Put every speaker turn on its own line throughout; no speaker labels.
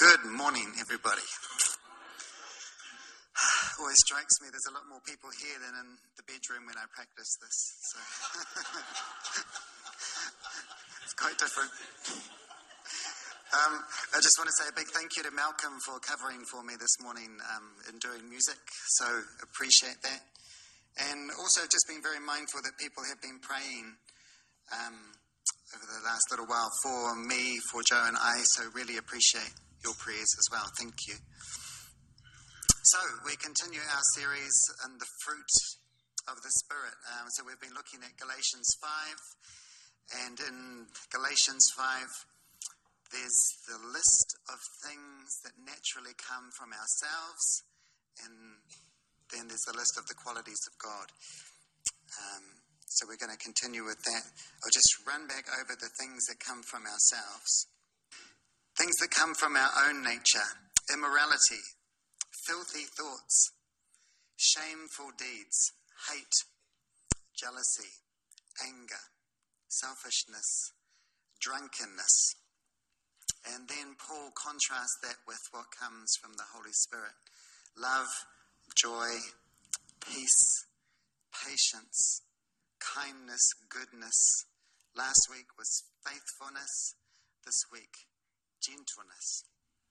Good morning, everybody. Always strikes me there's a lot more people here than in the bedroom when I practice this. So it's quite different. I just want to say a big thank you to Malcolm for covering for me this morning in doing music. So appreciate that. And also just being very mindful that people have been praying over the last little while for me, for Joe and I. So really appreciate your prayers as well. Thank you. So we continue our series on the fruit of the Spirit. So we've been looking at Galatians 5, and in Galatians 5, there's the list of things that naturally come from ourselves, and then there's the list of the qualities of God. So we're going to continue with that. I'll just run back over the things that come from ourselves. Things that come from our own nature: immorality, filthy thoughts, shameful deeds, hate, jealousy, anger, selfishness, drunkenness. And then Paul contrasts that with what comes from the Holy Spirit: love, joy, peace, patience, kindness, goodness. Last week was faithfulness. This week, gentleness.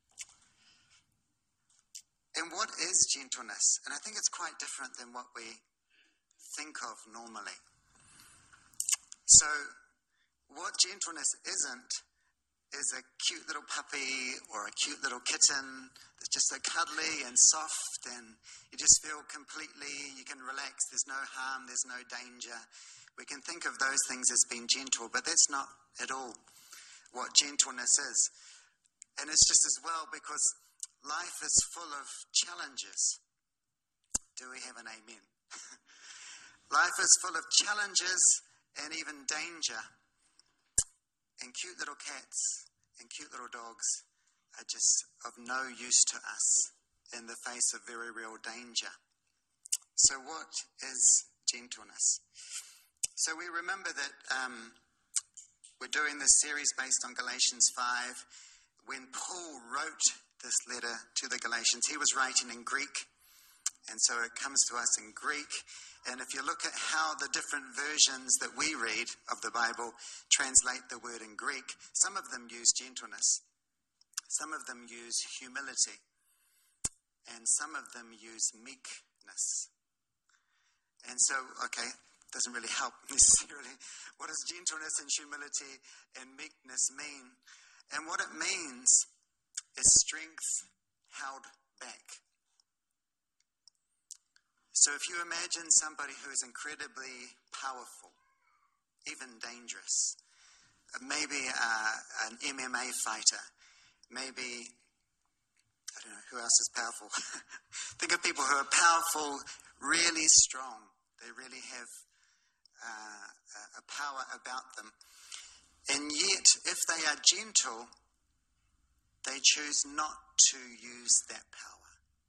And what is gentleness? And I think it's quite different than what we think of normally. So what gentleness isn't is a cute little puppy or a cute little kitten that's just so cuddly and soft, and you just feel you can relax. There's no harm, there's no danger. We can think of those things as being gentle, but that's not at all what gentleness is. And it's just as well, because life is full of challenges. Do we have an amen? Life is full of challenges and even danger. And cute little cats and cute little dogs are just of no use to us in the face of very real danger. So what is gentleness? So we remember that we're doing this series based on Galatians 5. When Paul wrote this letter to the Galatians, he was writing in Greek, and so it comes to us in Greek. And if you look at how the different versions that we read of the Bible translate the word in Greek, some of them use gentleness, some of them use humility, and some of them use meekness. And so, doesn't really help necessarily. What does gentleness and humility and meekness mean? And what it means is strength held back. So if you imagine somebody who is incredibly powerful, even dangerous, maybe an MMA fighter, maybe, I don't know, who else is powerful? Think of people who are powerful, really strong. They really have a power about them. And yet, if they are gentle, they choose not to use that power,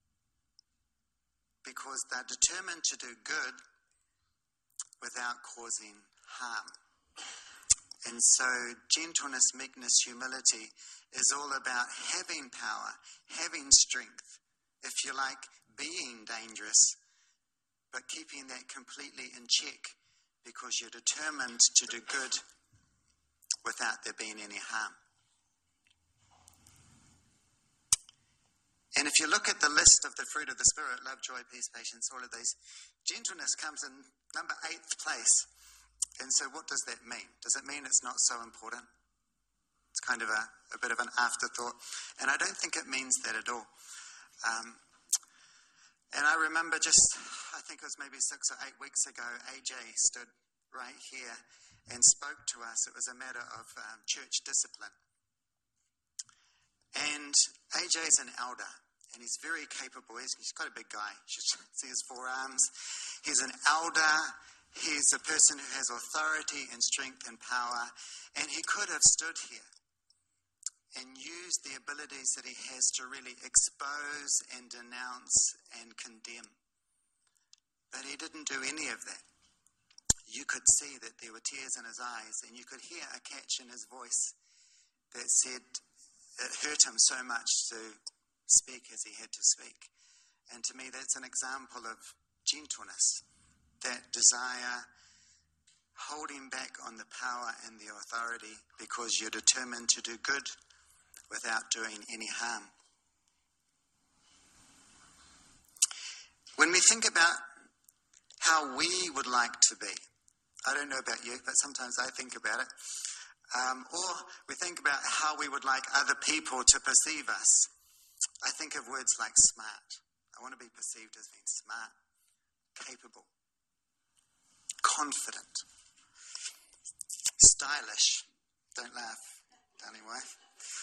because they're determined to do good without causing harm. And so gentleness, meekness, humility is all about having power, having strength, if you like, being dangerous, but keeping that completely in check, because you're determined to do good without there being any harm. And if you look at the list of the fruit of the Spirit, love, joy, peace, patience, all of these, gentleness comes in number 8th place. And so what does that mean? Does it mean it's not so important? It's kind of a bit of an afterthought. And I don't think it means that at all. And I remember I think it was maybe 6 or 8 weeks ago, AJ stood right here and spoke to us. It was a matter of church discipline. And AJ's an elder, and he's very capable. He's quite a big guy. You should see his forearms. He's an elder. He's a person who has authority and strength and power. And he could have stood here and used the abilities that he has to really expose and denounce and condemn. But he didn't do any of that. You could see that there were tears in his eyes, and you could hear a catch in his voice that said, it hurt him so much to speak as he had to speak. And to me, that's an example of gentleness, that desire, holding back on the power and the authority because you're determined to do good without doing any harm. When we think about how we would like to be, I don't know about you, but sometimes I think about it, or we think about how we would like other people to perceive us. I think of words like smart. I want to be perceived as being smart, capable, confident, stylish. Don't laugh, darling wife.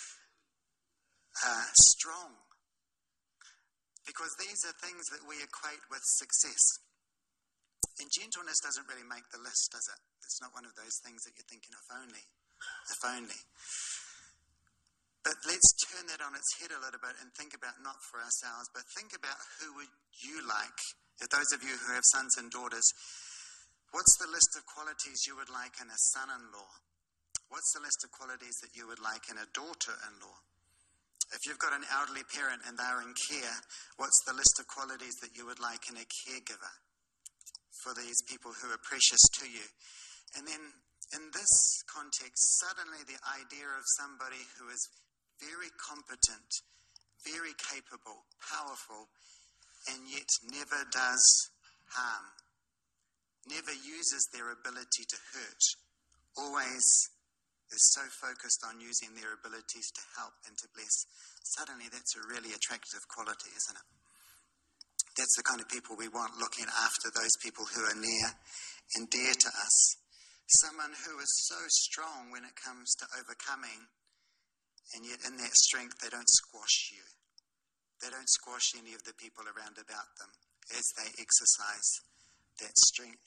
Strong. Because these are things that we equate with success. And gentleness doesn't really make the list, does it? It's not one of those things that you're thinking of only. If only. But let's turn that on its head a little bit and think about not for ourselves, but think about who would you like. If those of you who have sons and daughters, what's the list of qualities you would like in a son-in-law? What's the list of qualities that you would like in a daughter-in-law? If you've got an elderly parent and they're in care, what's the list of qualities that you would like in a caregiver for these people who are precious to you? And then in this context, suddenly the idea of somebody who is very competent, very capable, powerful, and yet never does harm, never uses their ability to hurt, always is so focused on using their abilities to help and to bless. Suddenly that's a really attractive quality, isn't it? That's the kind of people we want, looking after those people who are near and dear to us. Someone who is so strong when it comes to overcoming, and yet in that strength they don't squash you. They don't squash any of the people around about them as they exercise that strength.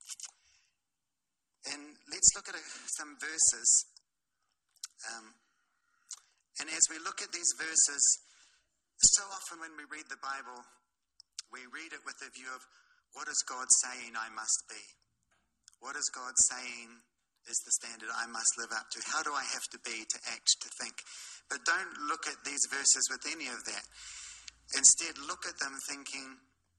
And let's look at some verses. And as we look at these verses, so often when we read the Bible, we read it with a view of, what is God saying I must be? What is God saying is the standard I must live up to? How do I have to be, to act, to think? But don't look at these verses with any of that. Instead, look at them thinking,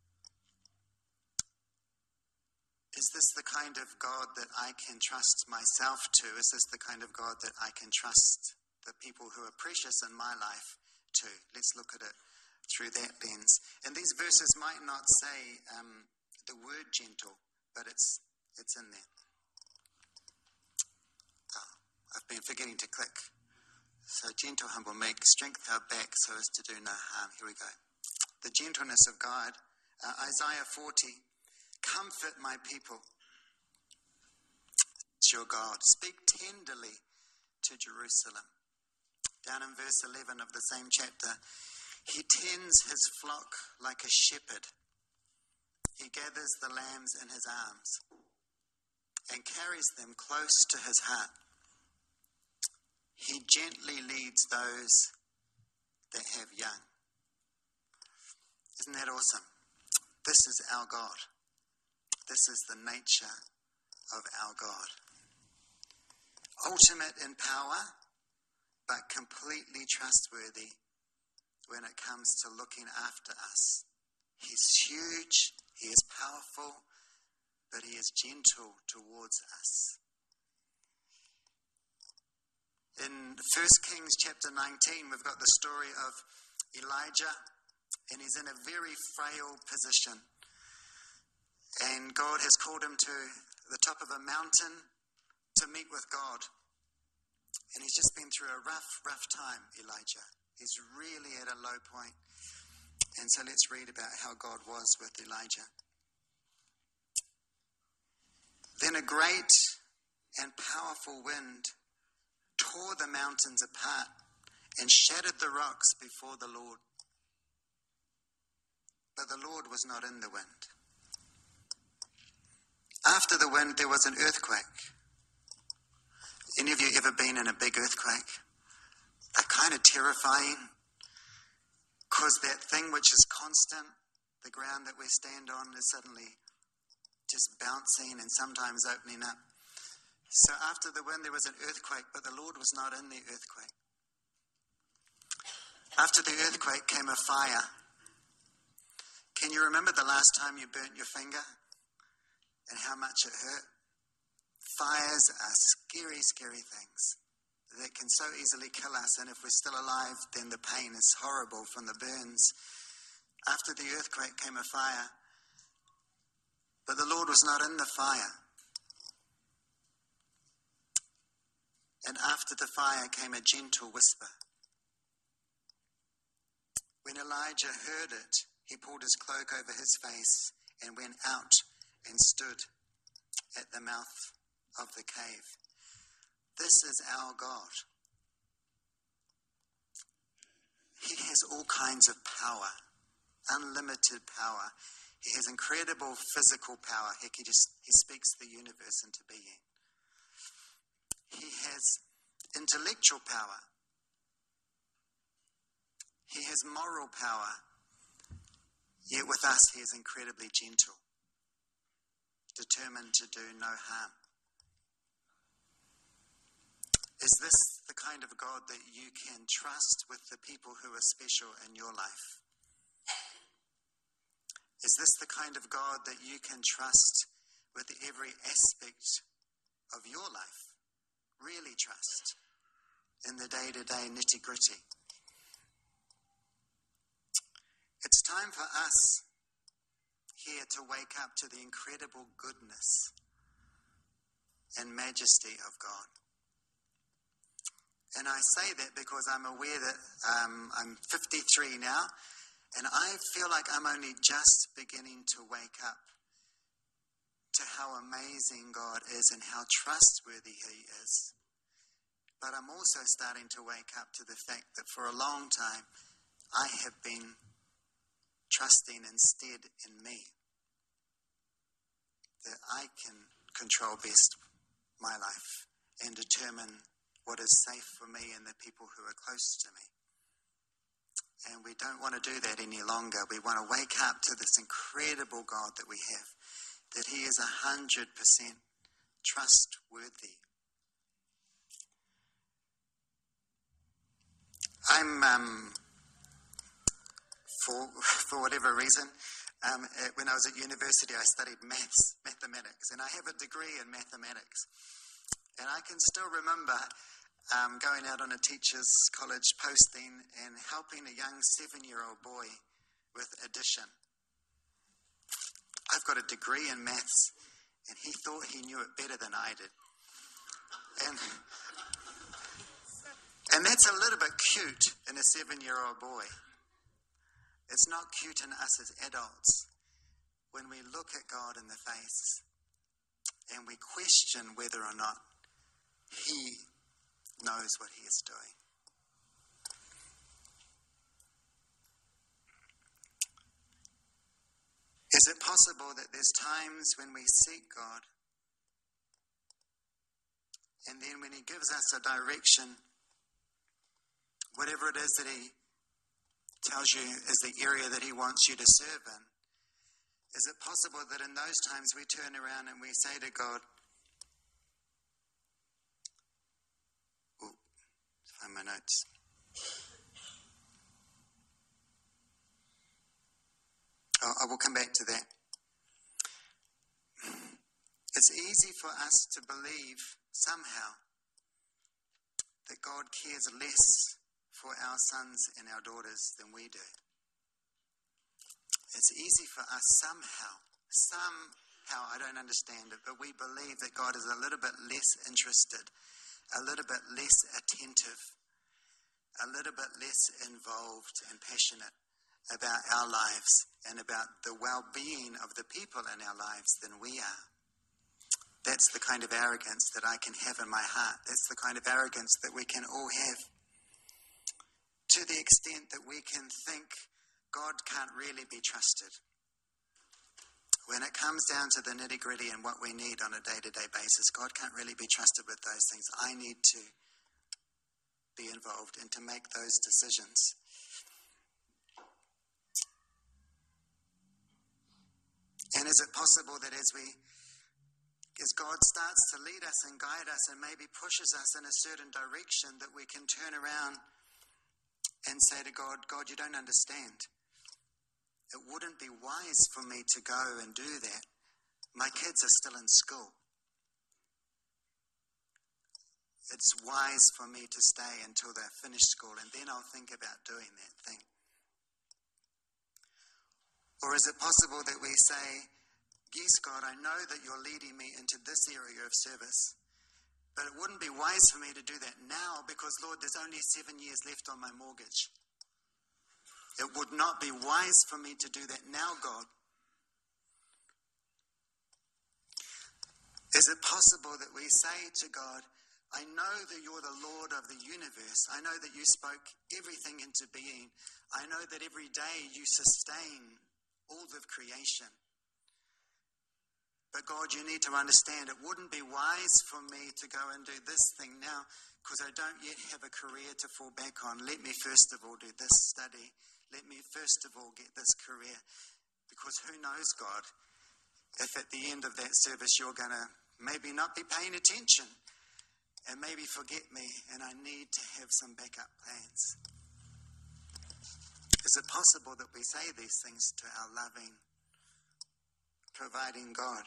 is this the kind of God that I can trust myself to? Is this the kind of God that I can trust the people who are precious in my life to? Let's look at it through that lens. And these verses might not say the word gentle, but it's in there. Oh, I've been forgetting to click. So gentle, humble, meek, strength held back so as to do no harm. Here we go. The gentleness of God. Isaiah 40. Comfort my people. It's your God. Speak tenderly to Jerusalem. Down in verse 11 of the same chapter. He tends his flock like a shepherd. He gathers the lambs in his arms and carries them close to his heart. He gently leads those that have young. Isn't that awesome? This is our God. This is the nature of our God. Ultimate in power, but completely trustworthy when it comes to looking after us. He's huge, he is powerful, but he is gentle towards us. In 1 Kings chapter 19, we've got the story of Elijah, and he's in a very frail position. And God has called him to the top of a mountain to meet with God. And he's just been through a rough time, Elijah. He's really at a low point. And so let's read about how God was with Elijah. Then a great and powerful wind tore the mountains apart and shattered the rocks before the Lord. But the Lord was not in the wind. After the wind, there was an earthquake. Any of you ever been in a big earthquake? They're kind of terrifying, because that thing which is constant, the ground that we stand on, is suddenly just bouncing and sometimes opening up. So after the wind, there was an earthquake, but the Lord was not in the earthquake. After the earthquake came a fire. Can you remember the last time you burnt your finger and how much it hurt? Fires are scary, scary things that can so easily kill us, and if we're still alive, then the pain is horrible from the burns. After the earthquake came a fire, but the Lord was not in the fire. And after the fire came a gentle whisper. When Elijah heard it, he pulled his cloak over his face and went out and stood at the mouth of the cave. This is our God. He has all kinds of power, unlimited power. He has incredible physical power. Heck, he speaks the universe into being. He has intellectual power. He has moral power. Yet with us, he is incredibly gentle, determined to do no harm. Is this the kind of God that you can trust with the people who are special in your life? Is this the kind of God that you can trust with every aspect of your life? Really trust in the day-to-day nitty-gritty. It's time for us here to wake up to the incredible goodness and majesty of God. And I say that because I'm aware that I'm 53 now, and I feel like I'm only just beginning to wake up to how amazing God is and how trustworthy he is. But I'm also starting to wake up to the fact that for a long time, I have been trusting instead in me. That I can control best my life and determine what is safe for me and the people who are close to me. And we don't want to do that any longer. We want to wake up to this incredible God that we have, that he is 100% trustworthy. For whatever reason, when I was at university, I studied mathematics, and I have a degree in mathematics. And I can still remember going out on a teacher's college posting and helping a young 7-year-old boy with addition. I've got a degree in maths, and he thought he knew it better than I did. And that's a little bit cute in a 7-year-old boy. It's not cute in us as adults when we look at God in the face and we question whether or not he knows what he is doing. Is it possible that there's times when we seek God, and then when he gives us a direction, whatever it is that he tells you is the area that he wants you to serve in, is it possible that in those times we turn around and we say to God, find my notes. I will come back to that. It's easy for us to believe somehow that God cares less for our sons and our daughters than we do. It's easy for us somehow, I don't understand it, but we believe that God is a little bit less interested, a little bit less attentive, a little bit less involved and passionate about our lives and about the well-being of the people in our lives than we are. That's the kind of arrogance that I can have in my heart. That's the kind of arrogance that we can all have. To the extent that we can think God can't really be trusted. When it comes down to the nitty-gritty and what we need on a day-to-day basis, God can't really be trusted with those things. I need to be involved and to make those decisions. And is it possible that as God starts to lead us and guide us and maybe pushes us in a certain direction, that we can turn around and say to God, God, you don't understand. It wouldn't be wise for me to go and do that. My kids are still in school. It's wise for me to stay until they're finished school, and then I'll think about doing that thing. Or is it possible that we say, yes, God, I know that you're leading me into this area of service, but it wouldn't be wise for me to do that now because, Lord, there's only 7 years left on my mortgage. It would not be wise for me to do that now, God. Is it possible that we say to God, I know that you're the Lord of the universe. I know that you spoke everything into being. I know that every day you sustain all of creation. But God, you need to understand it wouldn't be wise for me to go and do this thing now because I don't yet have a career to fall back on. Let me first of all do this study. Let me first of all get this career. Because who knows, God, if at the end of that service you're going to maybe not be paying attention and maybe forget me, and I need to have some backup plans. Is it possible that we say these things to our loving, providing God?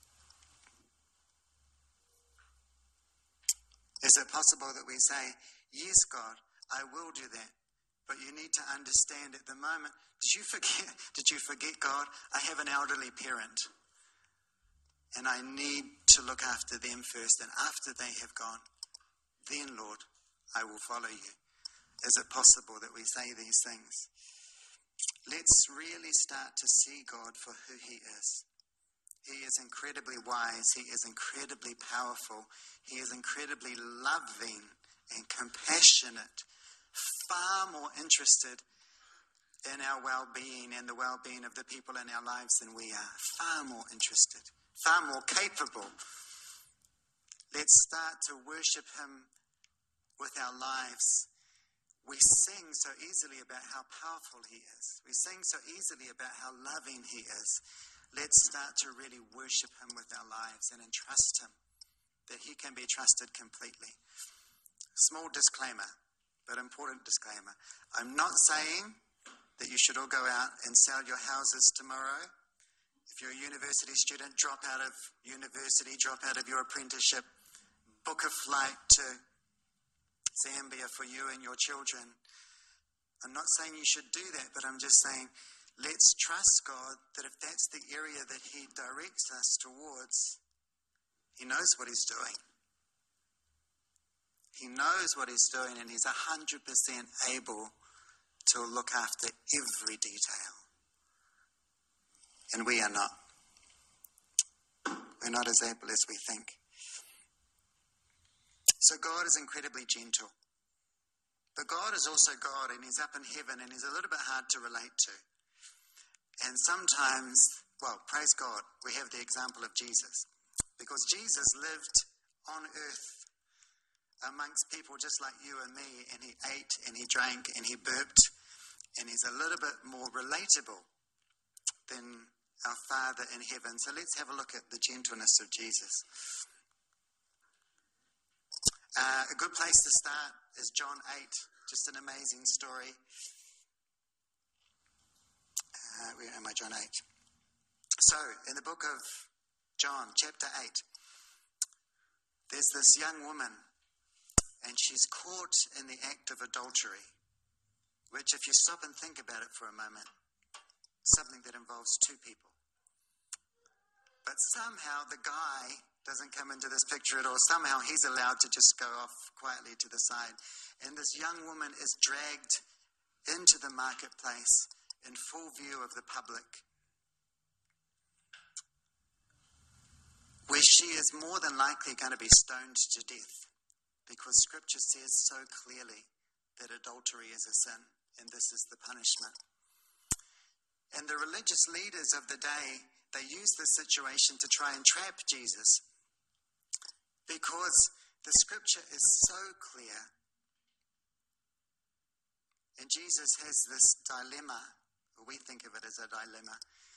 Is it possible that we say, yes, God, I will do that, but you need to understand at the moment, did you forget, God? I have an elderly parent, and I need to look after them first, and after they have gone, then, Lord, I will follow you. Is it possible that we say these things? Let's really start to see God for who he is. He is incredibly wise. He is incredibly powerful. He is incredibly loving and compassionate, far more interested in our well-being and the well-being of the people in our lives than we are. Far more interested, far more capable. Let's start to worship him with our lives. We sing so easily about how powerful he is. We sing so easily about how loving he is. Let's start to really worship him with our lives and entrust him that he can be trusted completely. Small disclaimer, but important disclaimer. I'm not saying that you should all go out and sell your houses tomorrow. If you're a university student, drop out of university, drop out of your apprenticeship, book a flight to Zambia for you and your children. I'm not saying you should do that, but I'm just saying let's trust God that if that's the area that he directs us towards, he knows what he's doing. He knows what he's doing, and he's 100% able to look after every detail. And we are not. We're not as able as we think. So God is incredibly gentle. But God is also God, and he's up in heaven, and he's a little bit hard to relate to. And sometimes, well, praise God, we have the example of Jesus. Because Jesus lived on earth amongst people just like you and me, and he ate and he drank and he burped, and he's a little bit more relatable than our Father in heaven. So let's have a look at the gentleness of Jesus. A good place to start is John 8, just an amazing story. Where am I? John 8. So, in the book of John, chapter 8, there's this young woman, and she's caught in the act of adultery, which, if you stop and think about it for a moment, is something that involves two people. But somehow the guy doesn't come into this picture at all. Somehow he's allowed to just go off quietly to the side. And this young woman is dragged into the marketplace in full view of the public, where she is more than likely going to be stoned to death, because Scripture says so clearly that adultery is a sin, and this is the punishment. And the religious leaders of the day, they used this situation to try and trap Jesus, because the Scripture is so clear. And Jesus has this dilemma, or we think of it as a dilemma.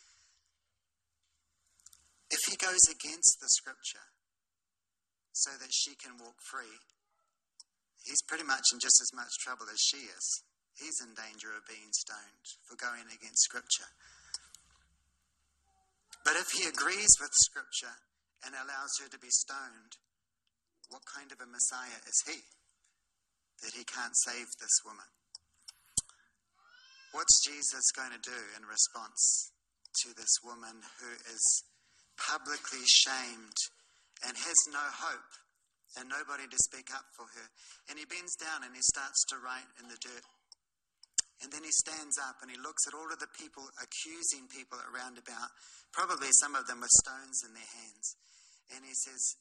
If he goes against the Scripture so that she can walk free, he's pretty much in just as much trouble as she is. he's in danger of being stoned for going against Scripture. But if he agrees with Scripture and allows her to be stoned, what kind of a Messiah is he, that he can't save this woman? What's Jesus going to do in response to this woman who is publicly shamed and has no hope and nobody to speak up for her? And he bends down and he starts to write in the dirt. And then he stands up and he looks at all of the people, accusing people around about, probably some of them with stones in their hands. And he says,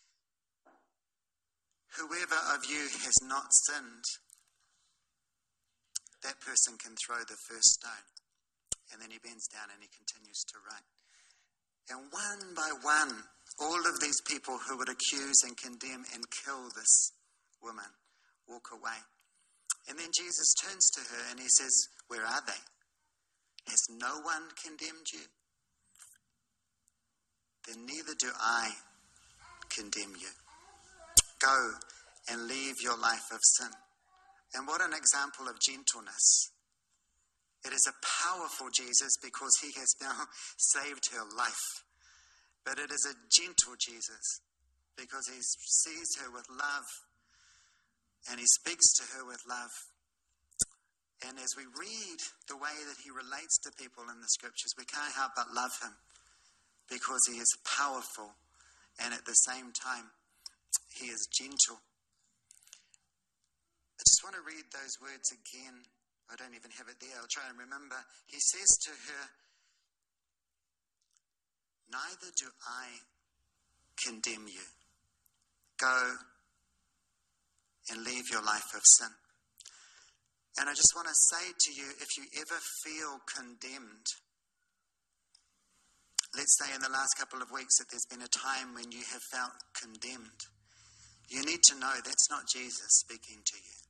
whoever of you has not sinned, that person can throw the first stone. And then he bends down and he continues to write. And one by one, all of these people who would accuse and condemn and kill this woman walk away. And then Jesus turns to her and he says, where are they? Has no one condemned you? Then neither do I condemn you. Go and leave your life of sin. And what an example of gentleness. It is a powerful Jesus because he has now saved her life. But it is a gentle Jesus because he sees her with love and he speaks to her with love. And as we read the way that he relates to people in the Scriptures, we can't help but love him because he is powerful and at the same time he is gentle. I just want to read those words again. I don't even have it there. I'll try and remember. He says to her, neither do I condemn you. Go and leave your life of sin. And I just want to say to you, if you ever feel condemned, let's say in the last couple of weeks that there's been a time when you have felt condemned, you need to know that's not Jesus speaking to you.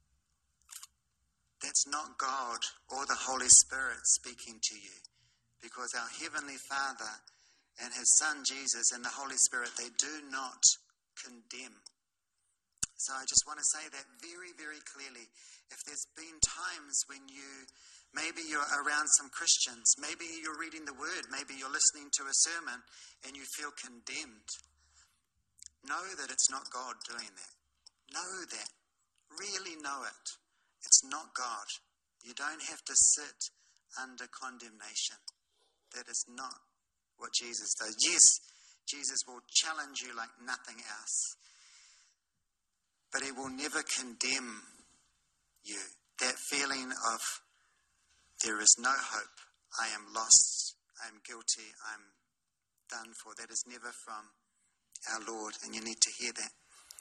That's not God or the Holy Spirit speaking to you, because our Heavenly Father and his Son Jesus and the Holy Spirit, they do not condemn. So I just want to say that very, very clearly. If there's been times when maybe you're around some Christians, maybe you're reading the Word, maybe you're listening to a sermon and you feel condemned, know that it's not God doing that. Know that. Really know it. It's not God. You don't have to sit under condemnation. That is not what Jesus does. Yes, Jesus will challenge you like nothing else, but he will never condemn you. That feeling of there is no hope, I am lost, I am guilty, I'm done for, that is never from our Lord, and you need to hear that.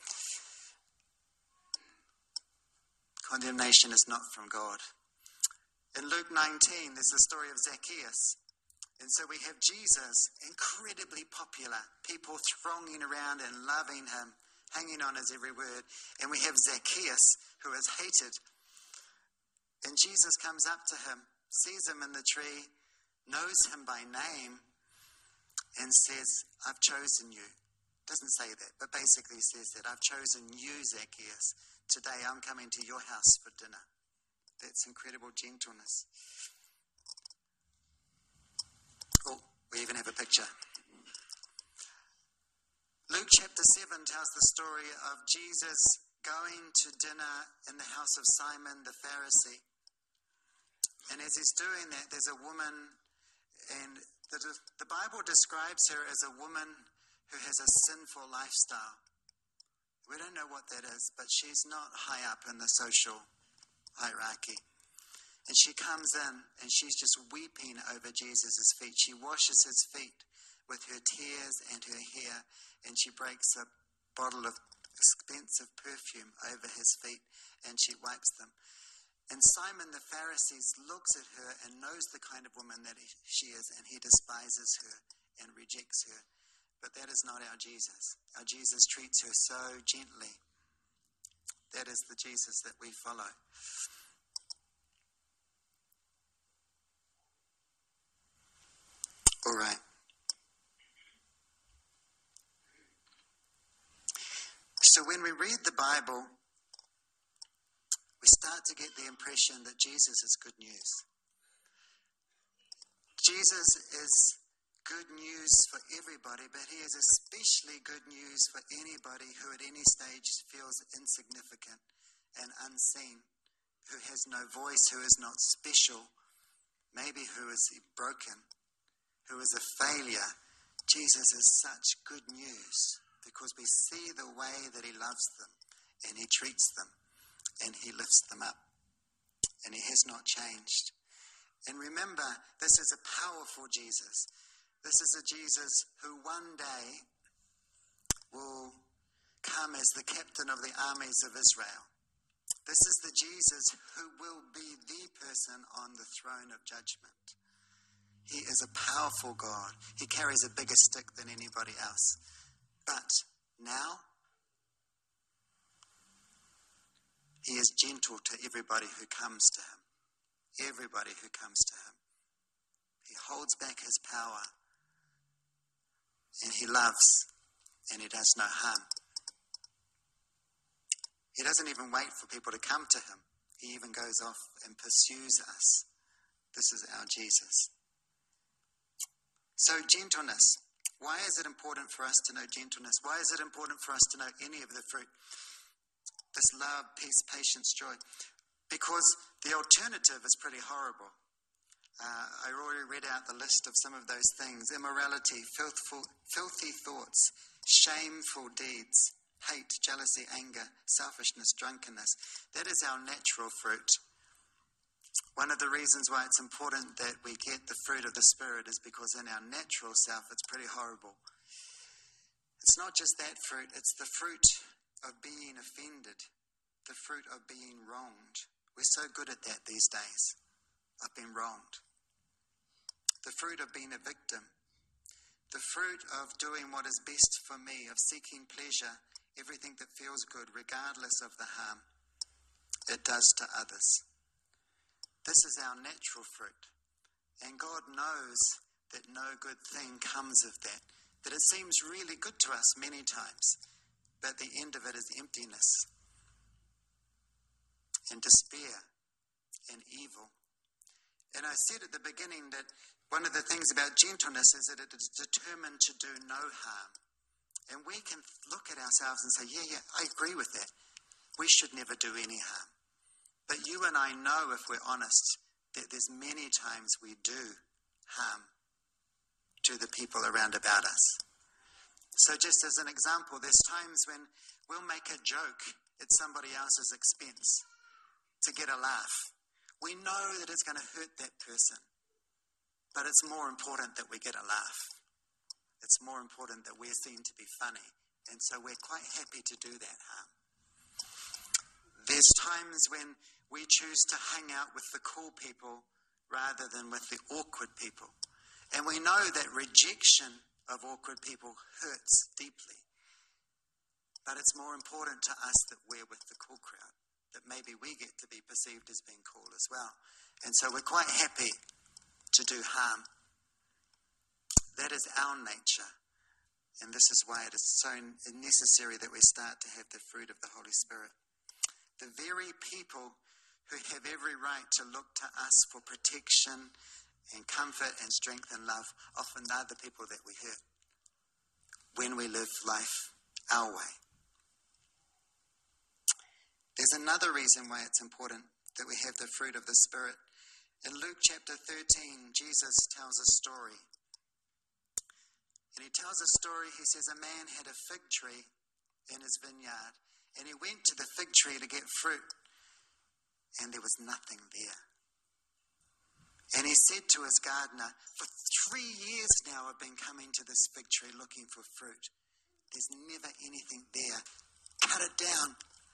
Condemnation is not from God. In Luke 19, there's the story of Zacchaeus. And so we have Jesus, incredibly popular, people thronging around and loving him, hanging on his every word. And we have Zacchaeus, who is hated. And Jesus comes up to him, sees him in the tree, knows him by name, and says, I've chosen you. Doesn't say that, but basically says that I've chosen you, Zacchaeus. Today I'm coming to your house for dinner. That's incredible gentleness. Oh, we even have a picture. Luke chapter 7 tells the story of Jesus going to dinner in the house of Simon the Pharisee. And as he's doing that, there's a woman, and the Bible describes her as a woman who has a sinful lifestyle. We don't know what that is, but she's not high up in the social hierarchy. And she comes in and she's just weeping over Jesus' feet. She washes his feet with her tears and her hair, and she breaks a bottle of expensive perfume over his feet and she wipes them. And Simon the Pharisee looks at her and knows the kind of woman that she is, and he despises her and rejects her. But that is not our Jesus. Our Jesus treats her so gently. That is the Jesus that we follow. All right. So when we read the Bible, we start to get the impression that Jesus is good news. Jesus is good news for everybody, but he is especially good news for anybody who at any stage feels insignificant and unseen, who has no voice, who is not special, maybe who is broken, who is a failure. Jesus is such good news because we see the way that he loves them and he treats them and he lifts them up and he has not changed. And remember, this is a powerful Jesus. This is a Jesus who one day will come as the captain of the armies of Israel. This is the Jesus who will be the person on the throne of judgment. He is a powerful God. He carries a bigger stick than anybody else. But now, he is gentle to everybody who comes to him. Everybody who comes to him. He holds back his power. And he loves. And he does no harm. He doesn't even wait for people to come to him. He even goes off and pursues us. This is our Jesus. So gentleness. Why is it important for us to know gentleness? Why is it important for us to know any of the fruit? This love, peace, patience, joy. Because the alternative is pretty horrible. I already read out the list of some of those things. Immorality, filthy thoughts, shameful deeds, hate, jealousy, anger, selfishness, drunkenness. That is our natural fruit. One of the reasons why it's important that we get the fruit of the Spirit is because in our natural self, it's pretty horrible. It's not just that fruit, it's the fruit of being offended, the fruit of being wronged. We're so good at that these days. I've been wronged. The fruit of being a victim. The fruit of doing what is best for me, of seeking pleasure, everything that feels good, regardless of the harm it does to others. This is our natural fruit. And God knows that no good thing comes of that. That it seems really good to us many times, but the end of it is emptiness and despair and evil. And I said at the beginning that one of the things about gentleness is that it is determined to do no harm. And we can look at ourselves and say, yeah, I agree with that. We should never do any harm. But you and I know, if we're honest, that there's many times we do harm to the people around about us. So just as an example, there's times when we'll make a joke at somebody else's expense to get a laugh. We know that it's going to hurt that person, but it's more important that we get a laugh. It's more important that we're seen to be funny, and so we're quite happy to do that harm. There's times when we choose to hang out with the cool people rather than with the awkward people. And we know that rejection of awkward people hurts deeply. But it's more important to us that we're with the cool crowd, that maybe we get to be perceived as being cool as well. And so we're quite happy to do harm. That is our nature. And this is why it is so necessary that we start to have the fruit of the Holy Spirit. The very people who have every right to look to us for protection and comfort and strength and love often are the people that we hurt when we live life our way. There's another reason why it's important that we have the fruit of the Spirit. In Luke chapter 13, Jesus tells a story. And he tells a story, he says, a man had a fig tree in his vineyard, and he went to the fig tree to get fruit, and there was nothing there. And he said to his gardener, for 3 years now I've been coming to this fig tree looking for fruit. There's never anything there. Cut it down.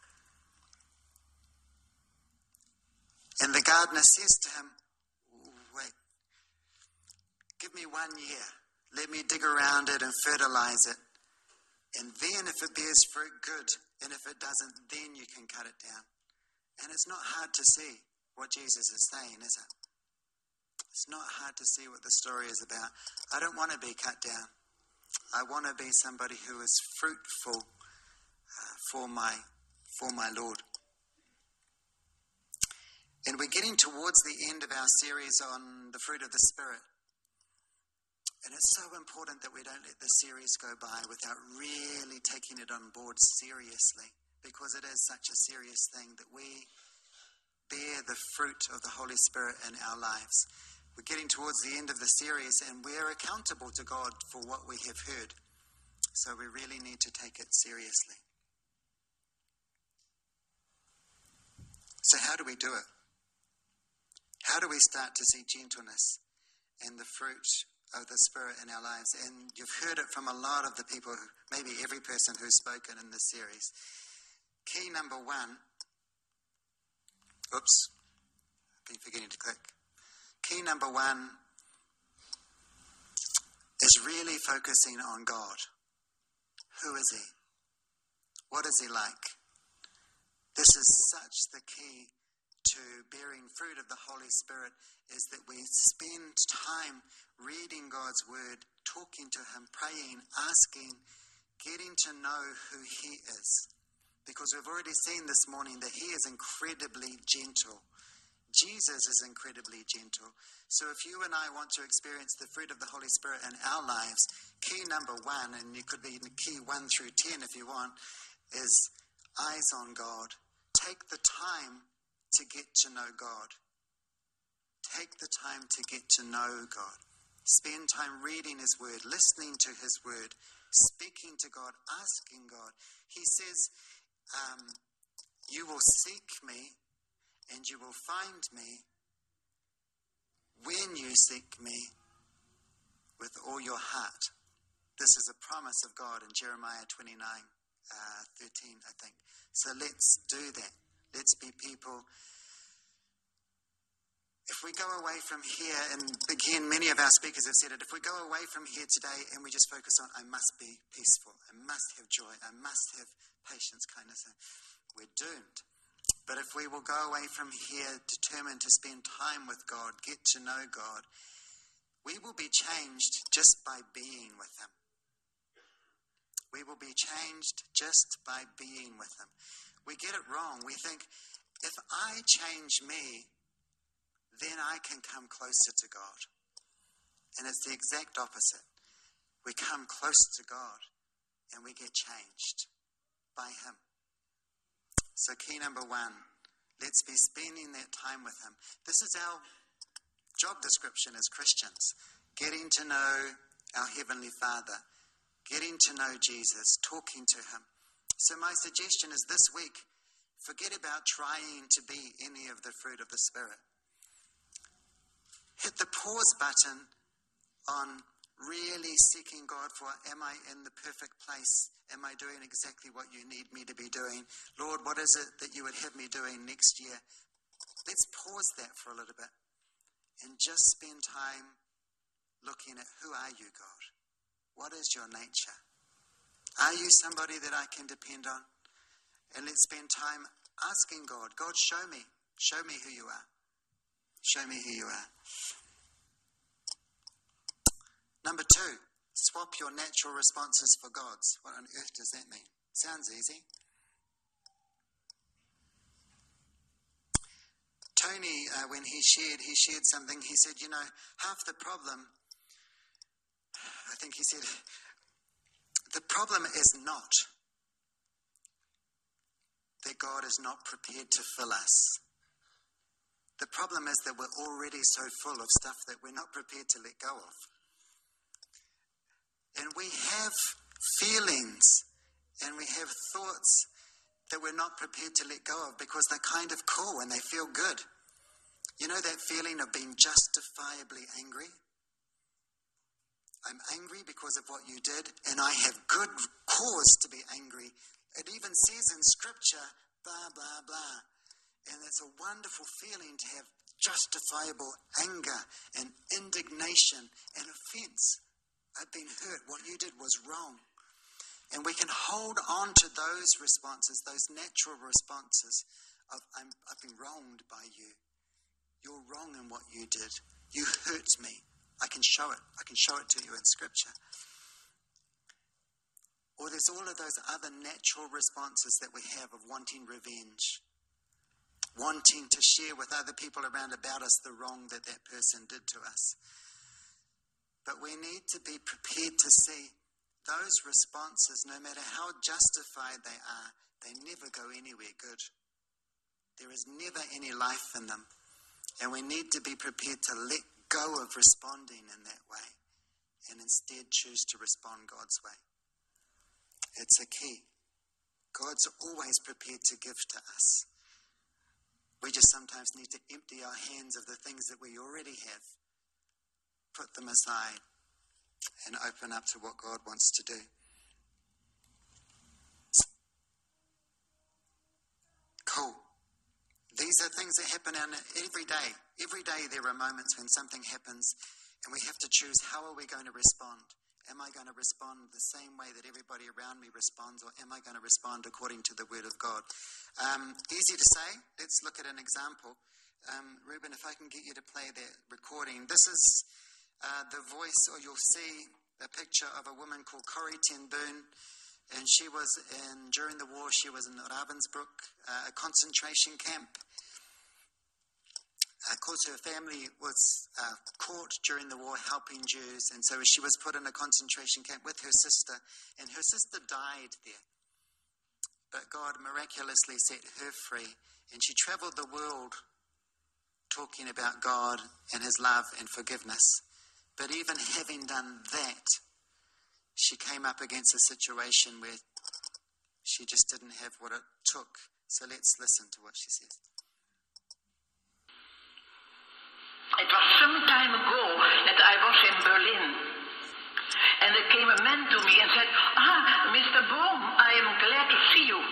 And the gardener says to him, wait, give me 1 year. Let me dig around it and fertilize it. And then if it bears fruit, good. And if it doesn't, then you can cut it down. And it's not hard to see what Jesus is saying, is it? It's not hard to see what the story is about. I don't want to be cut down. I want to be somebody who is fruitful for my Lord. And we're getting towards the end of our series on the fruit of the Spirit. And it's so important that we don't let the series go by without really taking it on board seriously, because it is such a serious thing that we bear the fruit of the Holy Spirit in our lives. We're getting towards the end of the series, and we're accountable to God for what we have heard. So we really need to take it seriously. So how do we do it? How do we start to see gentleness and the fruit of the Spirit in our lives? And you've heard it from a lot of the people, maybe every person who's spoken in this series. Key number one, I've been forgetting to click. Key number one is really focusing on God. Who is He? What is He like? This is such the key to bearing fruit of the Holy Spirit, is that we spend time reading God's Word, talking to Him, praying, asking, getting to know who He is. Because we've already seen this morning that He is incredibly gentle. Jesus is incredibly gentle. So if you and I want to experience the fruit of the Holy Spirit in our lives, key number one, and you could be in key 1 through 10 if you want, is eyes on God. Take the time to get to know God. Take the time to get to know God. Spend time reading His Word, listening to His Word, speaking to God, asking God. He says, you will seek me and you will find me when you seek me with all your heart. This is a promise of God in Jeremiah 29, 13, I think. So let's do that. Let's be people. If we go away from here, and again, many of our speakers have said it, if we go away from here today and we just focus on, I must be peaceful, I must have joy, I must have patience, kindness, we're doomed. But if we will go away from here determined to spend time with God, get to know God, we will be changed just by being with Him. We will be changed just by being with Him. We get it wrong. We think, if I change me, then I can come closer to God. And it's the exact opposite. We come close to God and we get changed by Him. So key number one, let's be spending that time with Him. This is our job description as Christians. Getting to know our Heavenly Father. Getting to know Jesus. Talking to Him. So my suggestion is this week, forget about trying to be any of the fruit of the Spirit. Hit the pause button on really seeking God for, am I in the perfect place? Am I doing exactly what you need me to be doing? Lord, what is it that you would have me doing next year? Let's pause that for a little bit and just spend time looking at, who are you, God? What is your nature? Are you somebody that I can depend on? And let's spend time asking God, God, show me who you are. Show me who you are. Number 2, swap your natural responses for God's. What on earth does that mean? Sounds easy. Tony, when he shared something, he said, half the problem, I think he said, the problem is not that God is not prepared to fill us. The problem is that we're already so full of stuff that we're not prepared to let go of. And we have feelings and we have thoughts that we're not prepared to let go of because they're kind of cool and they feel good. You know that feeling of being justifiably angry? I'm angry because of what you did, and I have good cause to be angry. It even says in Scripture, blah, blah, blah. And it's a wonderful feeling to have justifiable anger and indignation and offense. I've been hurt. What you did was wrong. And we can hold on to those responses, those natural responses of, I've been wronged by you. You're wrong in what you did. You hurt me. I can show it. I can show it to you in Scripture. Or there's all of those other natural responses that we have of wanting revenge. wanting to share with other people around about us the wrong that that person did to us. But we need to be prepared to see those responses, no matter how justified they are, they never go anywhere good. There is never any life in them. And we need to be prepared to let go of responding in that way and instead choose to respond God's way. It's a key. God's always prepared to give to us. We just sometimes need to empty our hands of the things that we already have, put them aside, and open up to what God wants to do. Cool. These are things that happen every day. Every day there are moments when something happens and we have to choose, how are we going to respond? Am I going to respond the same way that everybody around me responds, or am I going to respond according to the Word of God? Easy to say. Let's look at an example. Ruben, if I can get you to play that recording. This is the voice, or you'll see a picture of a woman called Corrie ten Boom. And she was during the war, she was in Ravensbrück, a concentration camp. Of course, her family was caught during the war helping Jews, and so she was put in a concentration camp with her sister, and her sister died there. But God miraculously set her free, and she traveled the world talking about God and his love and forgiveness. But even having done that, she came up against a situation where she just didn't have what it took. So let's listen to what she says.
It was some time ago that I was in Berlin. And there came a man to me and said, Mr. Boom, I am glad to see you.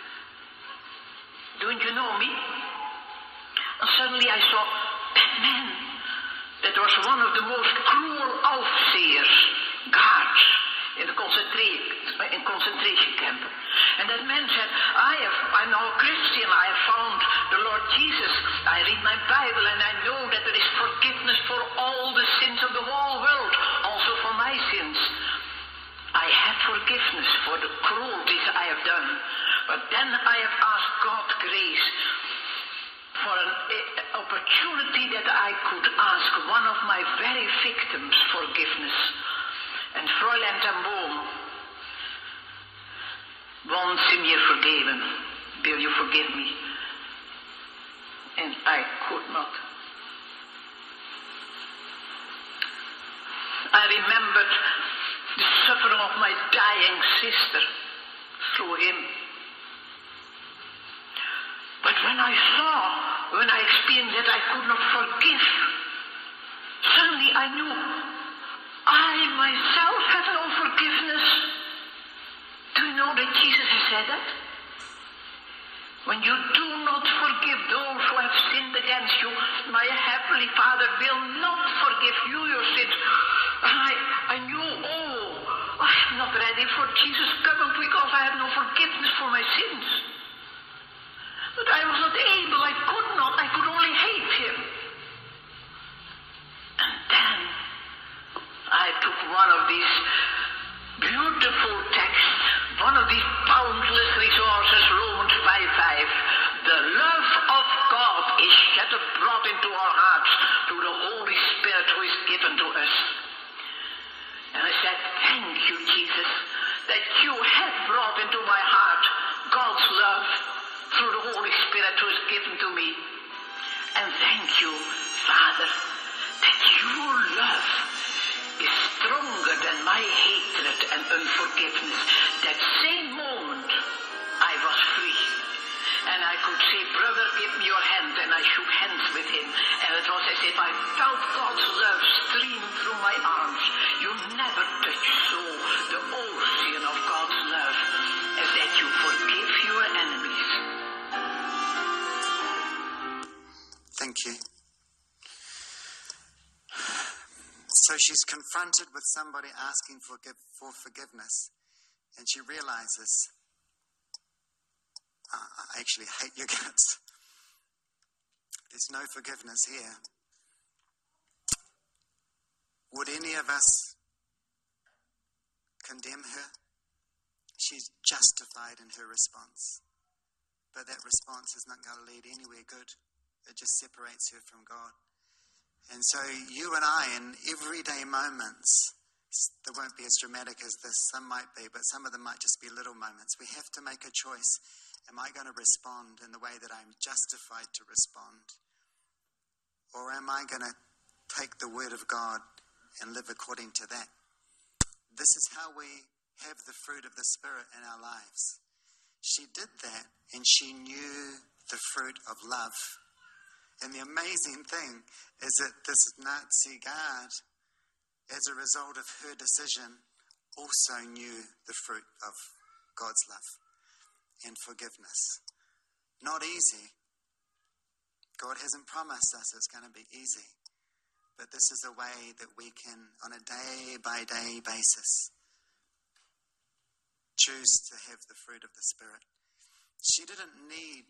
Don't you know me? And suddenly I saw that man. That was one of the most cruel overseers, guards, in the concentration camp. And that man said, I'm now a Christian. I have found the Lord Jesus. I read my Bible and I know that there is forgiveness for all the sins of the whole world, also for my sins. I have forgiveness for the cruelties I have done. But then I have asked God grace for an opportunity that I could ask one of my very victims forgiveness. And Fräulein ten Boom won't see me forgiven. Will you forgive me? And I could not. I remembered the suffering of my dying sister through him. But when I experienced that I could not forgive, suddenly I knew I myself have no forgiveness. Do you know that Jesus has said that? When you do not forgive those who have sinned against you, my heavenly Father will not forgive you your sins. I knew, I am not ready for Jesus coming because I have no forgiveness for my sins. But I was not able, I could only hate him. And then I took one of these beautiful texts, one of these boundless resources, Romans 5:5. The love of God is shed abroad into our hearts through the Holy Spirit who is given to us. And I said, thank you, Jesus, that you have brought into my heart God's love through the Holy Spirit who is given to me. And thank you, Father, that your love is stronger than my hatred and unforgiveness. That same moment, I was free. And I could say, brother, give me your hand. And I shook hands with him. And it was as if I felt God's love stream through my arms. You never touch so the ocean of God's love as that you forgive your enemies.
Thank you. So she's confronted with somebody asking for forgiveness, and she realizes, I actually hate your guts. There's no forgiveness here. Would any of us condemn her? She's justified in her response. but that response is not going to lead anywhere good. It just separates her from God. And so you and I, in everyday moments, they won't be as dramatic as this, some might be, but some of them might just be little moments. We have to make a choice. Am I going to respond in the way that I'm justified to respond? Or am I going to take the word of God and live according to that? This is how we have the fruit of the Spirit in our lives. She did that, and she knew the fruit of love. And the amazing thing is that this Nazi guard, as a result of her decision, also knew the fruit of God's love and forgiveness. Not easy. God hasn't promised us it's going to be easy. But this is a way that we can, on a day-by-day basis, choose to have the fruit of the Spirit. She didn't need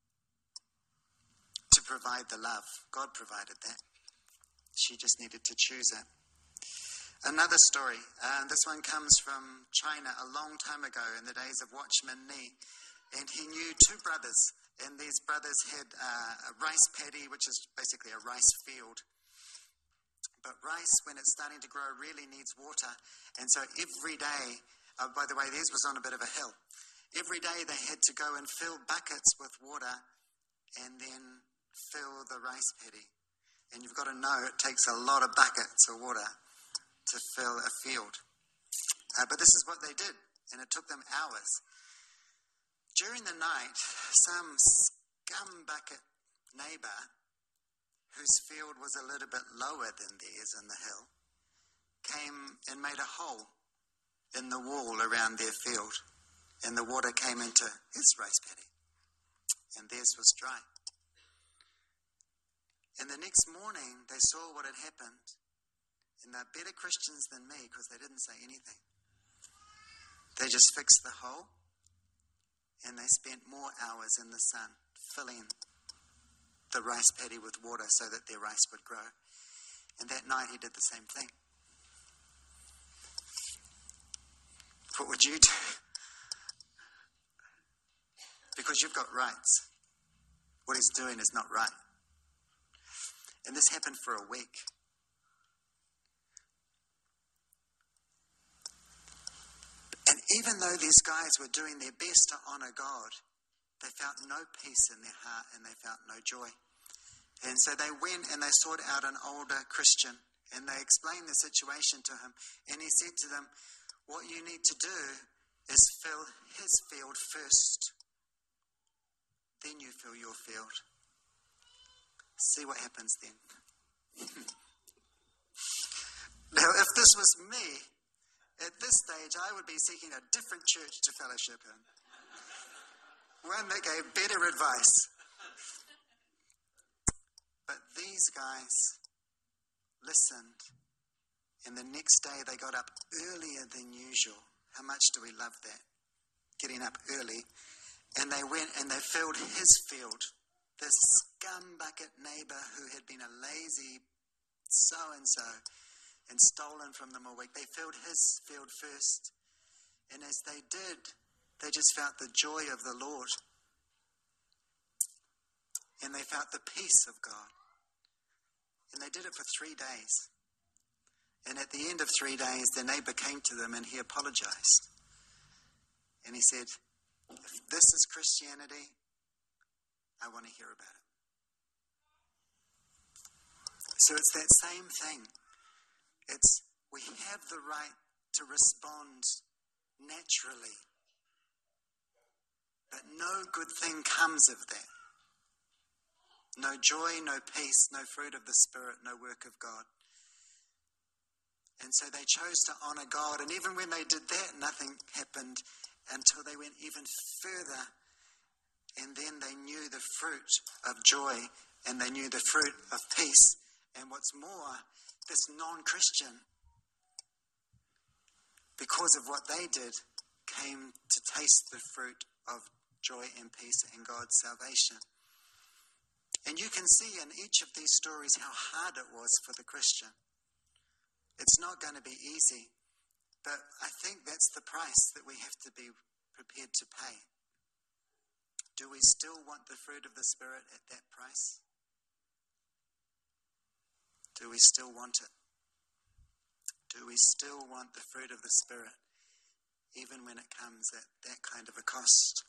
to provide the love. God provided that. She just needed to choose it. Another story. This one comes from China a long time ago in the days of Watchman Nee. And he knew two brothers. And these brothers had a rice paddy, which is basically a rice field. But rice, when it's starting to grow, really needs water. And so every day, by the way, theirs was on a bit of a hill. Every day they had to go and fill buckets with water and then fill the rice paddy. And you've got to know it takes a lot of buckets of water to fill a field. But this is what they did, and it took them hours. During the night, some scumbucket neighbour, whose field was a little bit lower than theirs in the hill, came and made a hole in the wall around their field, and the water came into his rice paddy, and theirs was dry. And the next morning, they saw what had happened, and they're better Christians than me because they didn't say anything. They just fixed the hole, and they spent more hours in the sun filling the rice paddy with water so that their rice would grow. And that night he did the same thing. What would you do? Because you've got rights. What he's doing is not right. And this happened for a week. And even though these guys were doing their best to honor God, they felt no peace in their heart and they felt no joy. And so they went and they sought out an older Christian and they explained the situation to him. And he said to them, what you need to do is fill his field first. Then you fill your field. See what happens then. Now, if this was me, at this stage, I would be seeking a different church to fellowship in. One that gave better advice. But these guys listened, and the next day they got up earlier than usual. How much do we love that? Getting up early. And they went and they filled his field. This scumbucket neighbour who had been a lazy so-and-so and stolen from them all week. They filled his field first. And as they did, they just felt the joy of the Lord. And they felt the peace of God. And they did it for 3 days. And at the end of 3 days, their neighbour came to them and he apologized. And he said, if this is Christianity, I want to hear about it. So it's that same thing. It's we have the right to respond naturally. But no good thing comes of that. No joy, no peace, no fruit of the Spirit, no work of God. And so they chose to honor God. And even when they did that, nothing happened until they went even further. And then they knew the fruit of joy and they knew the fruit of peace. And what's more, this non-Christian, because of what they did, came to taste the fruit of joy and peace in God's salvation. And you can see in each of these stories how hard it was for the Christian. It's not going to be easy, but I think that's the price that we have to be prepared to pay. Do we still want the fruit of the Spirit at that price? Do we still want it? Do we still want the fruit of the Spirit, even when it comes at that kind of a cost?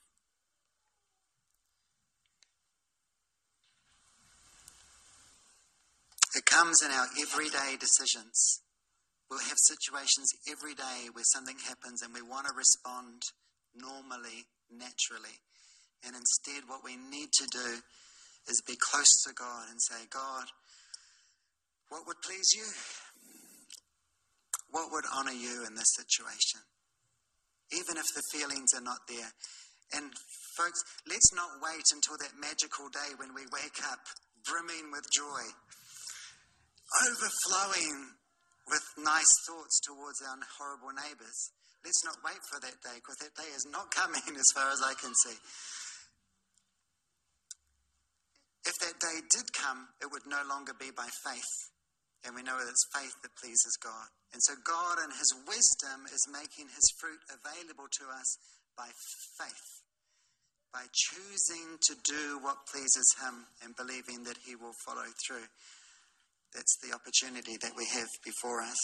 It comes in our everyday decisions. We'll have situations every day where something happens and we want to respond normally, naturally. And instead what we need to do is be close to God and say, God, what would please you? What would honor you in this situation? Even if the feelings are not there. And folks, let's not wait until that magical day when we wake up brimming with joy, overflowing with nice thoughts towards our horrible neighbours. Let's not wait for that day, because that day is not coming as far as I can see. If that day did come, it would no longer be by faith. And we know that it's faith that pleases God. And so God in his wisdom is making his fruit available to us by faith, by choosing to do what pleases him and believing that he will follow through. That's the opportunity that we have before us.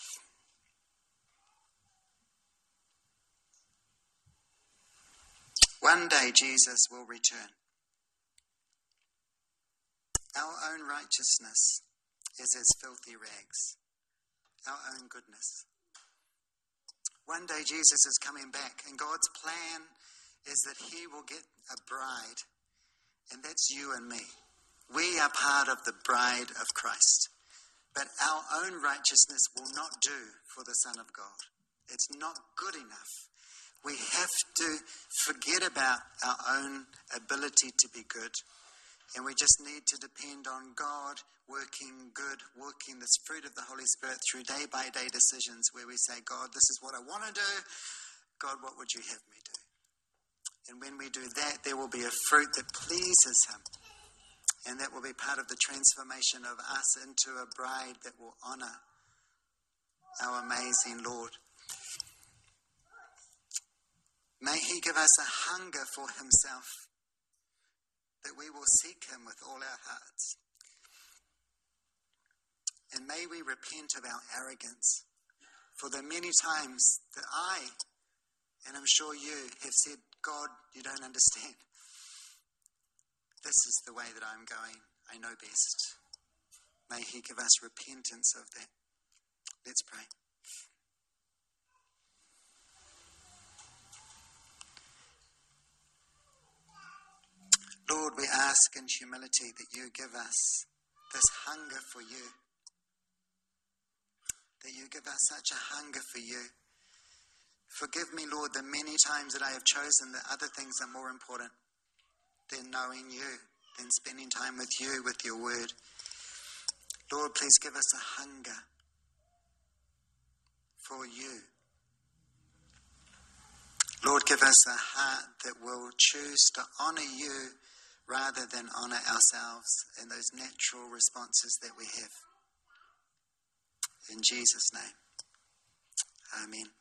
One day Jesus will return. Our own righteousness is as filthy rags. Our own goodness. One day Jesus is coming back, and God's plan is that he will get a bride, and that's you and me. We are part of the bride of Christ. But our own righteousness will not do for the Son of God. It's not good enough. We have to forget about our own ability to be good. And we just need to depend on God working good, working this fruit of the Holy Spirit through day-by-day decisions where we say, God, this is what I want to do. God, what would you have me do? And when we do that, there will be a fruit that pleases him. And that will be part of the transformation of us into a bride that will honor our amazing Lord. May he give us a hunger for himself, that we will seek him with all our hearts. And may we repent of our arrogance for the many times that I, and I'm sure you, have said, God, you don't understand. This is the way that I'm going. I know best. May he give us repentance of that. Let's pray. Lord, we ask in humility that you give us this hunger for you. That you give us such a hunger for you. Forgive me, Lord, the many times that I have chosen that other things are more important than knowing you, than spending time with you, with your word. Lord, please give us a hunger for you. Lord, give us a heart that will choose to honor you rather than honor ourselves and those natural responses that we have. In Jesus' name, amen.